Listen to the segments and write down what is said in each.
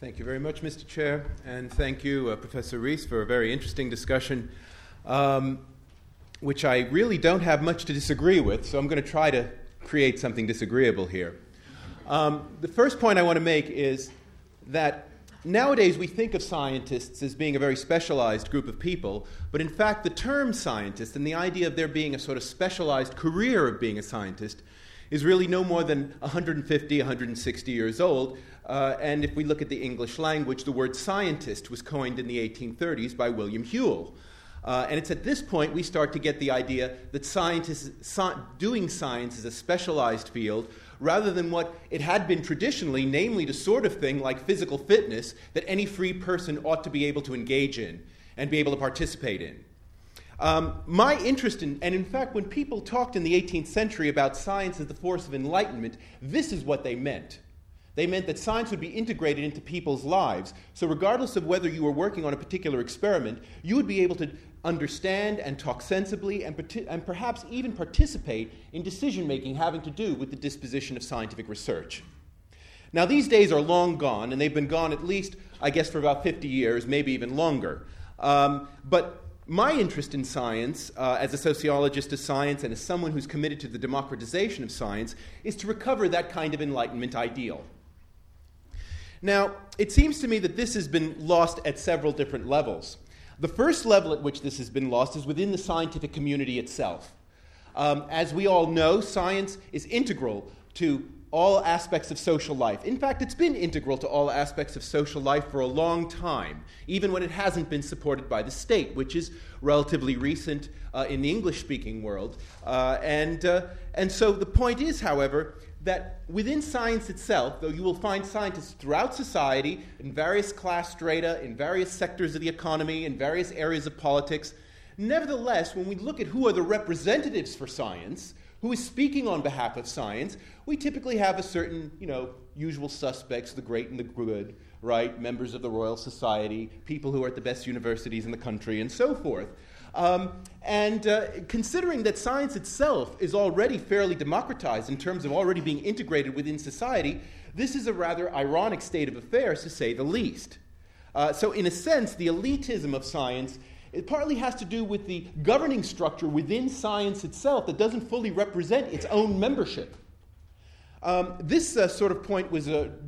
Thank you very much, Mr. Chair, and thank you, Professor Rees, for a very interesting discussion, which I really don't have much to disagree with, so I'm going to try to create something disagreeable here. The first point I want to make is that nowadays we think of scientists as being a very specialized group of people, but in fact the term scientist and the idea of there being a sort of specialized career of being a scientist is really no more than 150, 160 years old. And if we look at the English language, the word scientist was coined in the 1830s by William Whewell. And it's at this point we start to get the idea that doing science is a specialized field rather than what it had been traditionally, namely the sort of thing like physical fitness that any free person ought to be able to engage in and be able to participate in. My interest in, and in fact when people talked in the 18th century about science as the force of enlightenment, this is what they meant. They meant that science would be integrated into people's lives. So regardless of whether you were working on a particular experiment, you would be able to understand and talk sensibly and perhaps even participate in decision-making having to do with the disposition of scientific research. Now, these days are long gone, and they've been gone at least, I guess, for about 50 years, maybe even longer. But my interest in science, as a sociologist of science and as someone who's committed to the democratization of science, is to recover that kind of Enlightenment ideal. Now, it seems to me that this has been lost at several different levels. The first level at which this has been lost is within the scientific community itself. As we all know, science is integral to all aspects of social life. In fact, it's been integral to all aspects of social life for a long time, even when it hasn't been supported by the state, which is relatively recent in the English-speaking world. And so the point is, however, that within science itself, though you will find scientists throughout society, in various class strata, in various sectors of the economy, in various areas of politics, nevertheless, when we look at who are the representatives for science, who is speaking on behalf of science, we typically have a certain, usual suspects, the great and the good, right? Members of the Royal Society, people who are at the best universities in the country, and so forth. Considering that science itself is already fairly democratized in terms of already being integrated within society, this is a rather ironic state of affairs, to say the least. So in a sense, the elitism of science, it partly has to do with the governing structure within science itself that doesn't fully represent its own membership. This sort of point was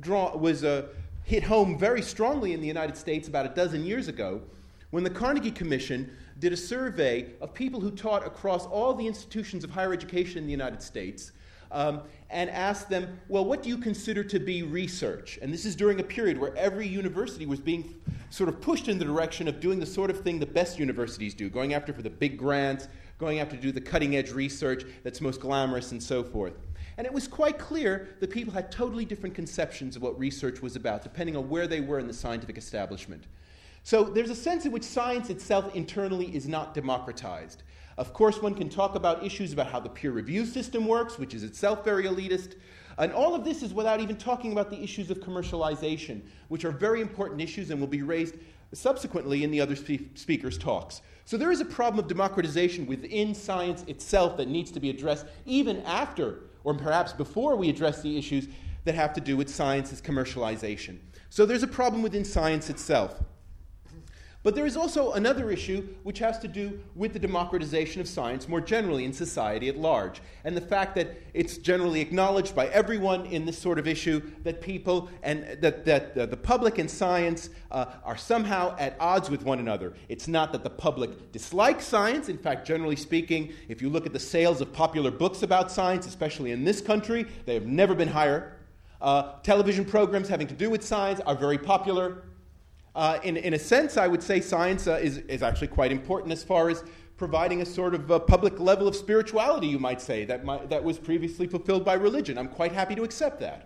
hit home very strongly in the United States about a dozen years ago when the Carnegie Commission did a survey of people who taught across all the institutions of higher education in the United States and asked them, well, what do you consider to be research? And this is during a period where every university was being sort of pushed in the direction of doing the sort of thing the best universities do, going after for the big grants, going after to do the cutting-edge research that's most glamorous and so forth. And it was quite clear that people had totally different conceptions of what research was about, depending on where they were in the scientific establishment. So there's a sense in which science itself internally is not democratized. Of course, one can talk about issues about how the peer review system works, which is itself very elitist. And all of this is without even talking about the issues of commercialization, which are very important issues and will be raised subsequently in the other speakers' talks. So there is a problem of democratization within science itself that needs to be addressed even after, or perhaps before we address the issues that have to do with science's commercialization. So there's a problem within science itself. But there is also another issue which has to do with the democratization of science more generally in society at large, and the fact that it's generally acknowledged by everyone in this sort of issue that people and that the public and science are somehow at odds with one another. It's not that the public dislikes science. In fact, generally speaking, if you look at the sales of popular books about science, especially in this country, they have never been higher. Television programs having to do with science are very popular. In a sense, I would say science is actually quite important as far as providing a sort of public level of spirituality, you might say, that was previously fulfilled by religion. I'm quite happy to accept that.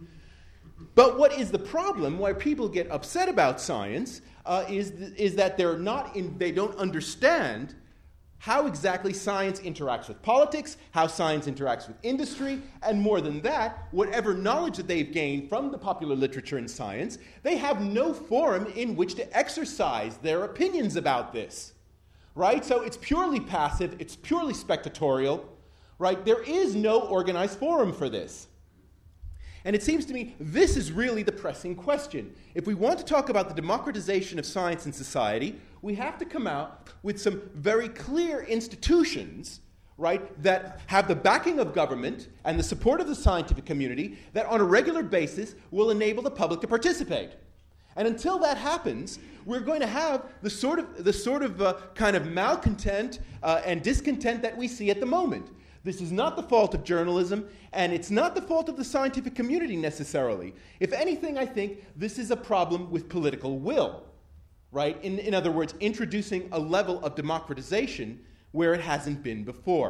But what is the problem, why people get upset about science, is that they don't understand how exactly science interacts with politics, how science interacts with industry, and more than that, whatever knowledge that they've gained from the popular literature in science, they have no forum in which to exercise their opinions about this, right? So it's purely passive, it's purely spectatorial, right? There is no organized forum for this. And it seems to me this is really the pressing question. If we want to talk about the democratization of science and society, we have to come out with some very clear institutions, right, that have the backing of government and the support of the scientific community that on a regular basis will enable the public to participate. And until that happens, we're going to have the sort of kind of malcontent and discontent that we see at the moment. This is not the fault of journalism, and it's not the fault of the scientific community necessarily. If anything, I think this is a problem with political will, right? In other words, introducing a level of democratization where it hasn't been before.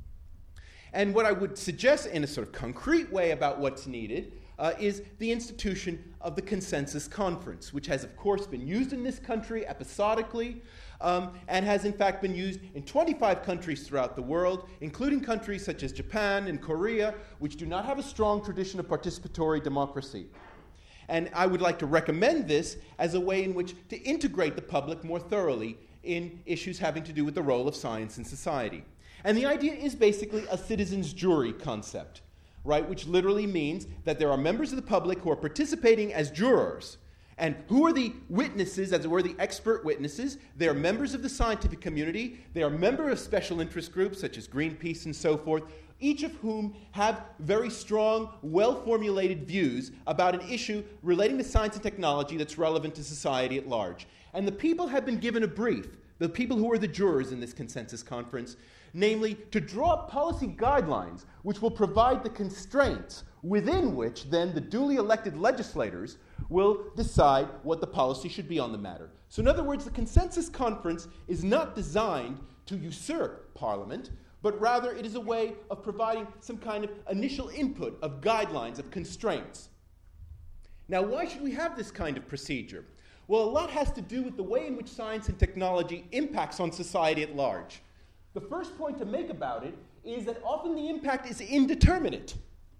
And what I would suggest in a sort of concrete way about what's needed is the institution of the Consensus Conference, which has, of course, been used in this country episodically, and has in fact been used in 25 countries throughout the world, including countries such as Japan and Korea, which do not have a strong tradition of participatory democracy. And I would like to recommend this as a way in which to integrate the public more thoroughly in issues having to do with the role of science in society. And the idea is basically a citizen's jury concept, right, which literally means that there are members of the public who are participating as jurors. And who are the witnesses, as it were, the expert witnesses? They are members of the scientific community. They are members of special interest groups, such as Greenpeace and so forth, each of whom have very strong, well-formulated views about an issue relating to science and technology that's relevant to society at large. And the people have been given a brief, the people who are the jurors in this consensus conference, namely to draw up policy guidelines which will provide the constraints within which then the duly elected legislators will decide what the policy should be on the matter. So in other words, the consensus conference is not designed to usurp Parliament, but rather it is a way of providing some kind of initial input of guidelines, of constraints. Now, why should we have this kind of procedure? Well, a lot has to do with the way in which science and technology impacts on society at large. The first point to make about it is that often the impact is indeterminate,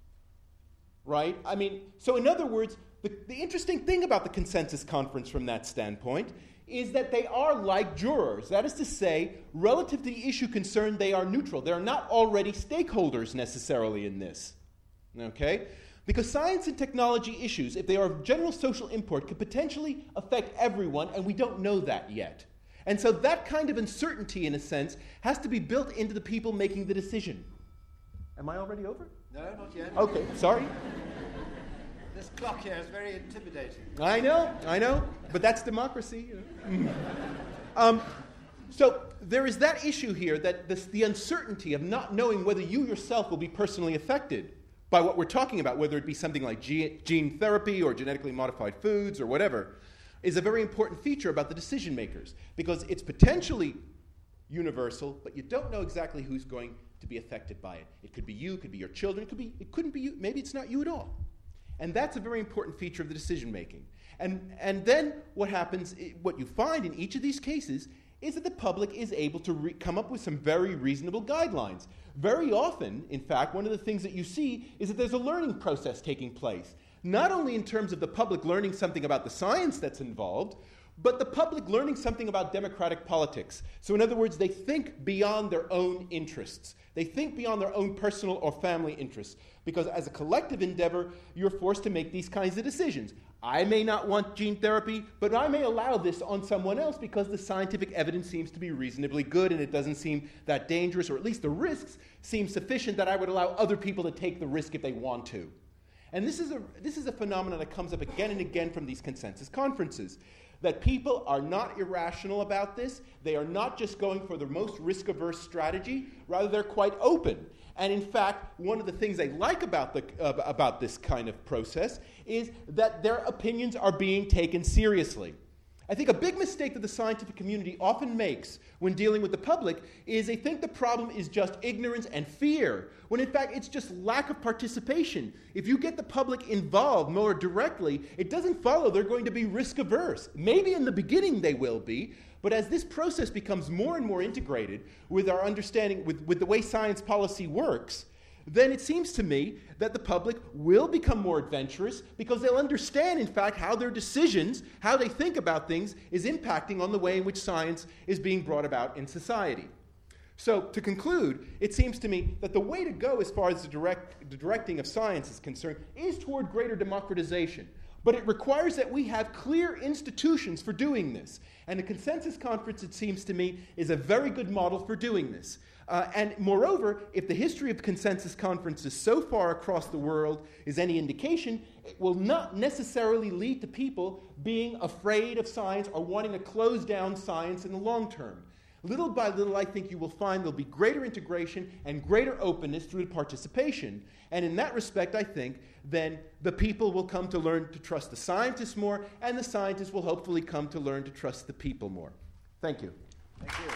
right? I mean, so in other words, the interesting thing about the consensus conference from that standpoint is that they are like jurors. That is to say, relative to the issue concerned, they are neutral. They are not already stakeholders necessarily in this, okay? Because science and technology issues, if they are of general social import, could potentially affect everyone, and we don't know that yet. And so that kind of uncertainty, in a sense, has to be built into the people making the decision. Am I already over? No, not yet. Okay, sorry. This clock here is very intimidating. I know, but that's democracy. So there is that issue here, that the uncertainty of not knowing whether you yourself will be personally affected by what we're talking about, whether it be something like gene therapy or genetically modified foods or whatever, is a very important feature about the decision makers, because it's potentially universal, but you don't know exactly who's going to be affected by it. It could be you, it could be your children, it couldn't be you, maybe it's not you at all. And that's a very important feature of the decision making. And then what happens, what you find in each of these cases is that the public is able to come up with some very reasonable guidelines. Very often, in fact, one of the things that you see is that there's a learning process taking place, not only in terms of the public learning something about the science that's involved, but the public learning something about democratic politics. So in other words, they think beyond their own interests. They think beyond their own personal or family interests. Because as a collective endeavor, you're forced to make these kinds of decisions. I may not want gene therapy, but I may allow this on someone else because the scientific evidence seems to be reasonably good and it doesn't seem that dangerous, or at least the risks seem sufficient that I would allow other people to take the risk if they want to. And this is a phenomenon that comes up again and again from these consensus conferences, that people are not irrational about this. They are not just going for the most risk-averse strategy. Rather, they're quite open. And in fact, one of the things they like about this kind of process is that their opinions are being taken seriously. I think a big mistake that the scientific community often makes when dealing with the public is they think the problem is just ignorance and fear, when in fact it's just lack of participation. If you get the public involved more directly, it doesn't follow they're going to be risk-averse. Maybe in the beginning they will be, but as this process becomes more and more integrated with our understanding, with the way science policy works, then it seems to me that the public will become more adventurous because they'll understand, in fact, how their decisions, how they think about things, is impacting on the way in which science is being brought about in society. So, to conclude, it seems to me that the way to go as far as the directing of science is concerned is toward greater democratization. But it requires that we have clear institutions for doing this. And the Consensus Conference, it seems to me, is a very good model for doing this. And moreover, if the history of consensus conferences so far across the world is any indication, it will not necessarily lead to people being afraid of science or wanting to close down science in the long term. Little by little, I think you will find there'll be greater integration and greater openness through participation. And in that respect, I think, then the people will come to learn to trust the scientists more, and the scientists will hopefully come to learn to trust the people more. Thank you. Thank you.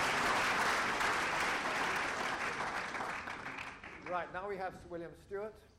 Right, now we have Sir William Stewart.